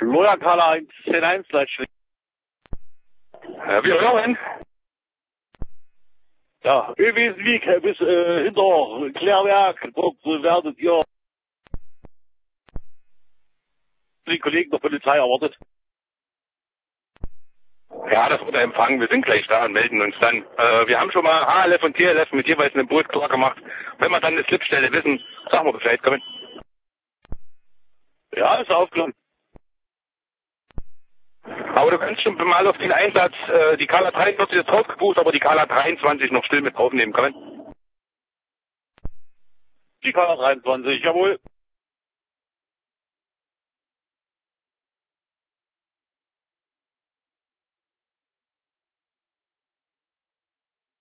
Loja Kala 1, 10-1, Leitstrecke. Wir hören. Ja, Öwesweg bis hinter Klärwerk. Dort werdet ihr die Kollegen der Polizei erwartet. Ja, das wurde empfangen. Wir sind gleich da und melden uns dann. Wir haben schon mal HLF und TLF mit jeweils einem Boot klar gemacht. Wenn wir dann eine Slipstelle wissen, sagen wir Bescheid, kommen. Ja, ist aufgenommen. Aber du kannst schon mal auf den Einsatz, die Kala 43 ist rausgebucht, aber die Kala 23 noch still mit draufnehmen, kommen. Die Kala 23, jawohl.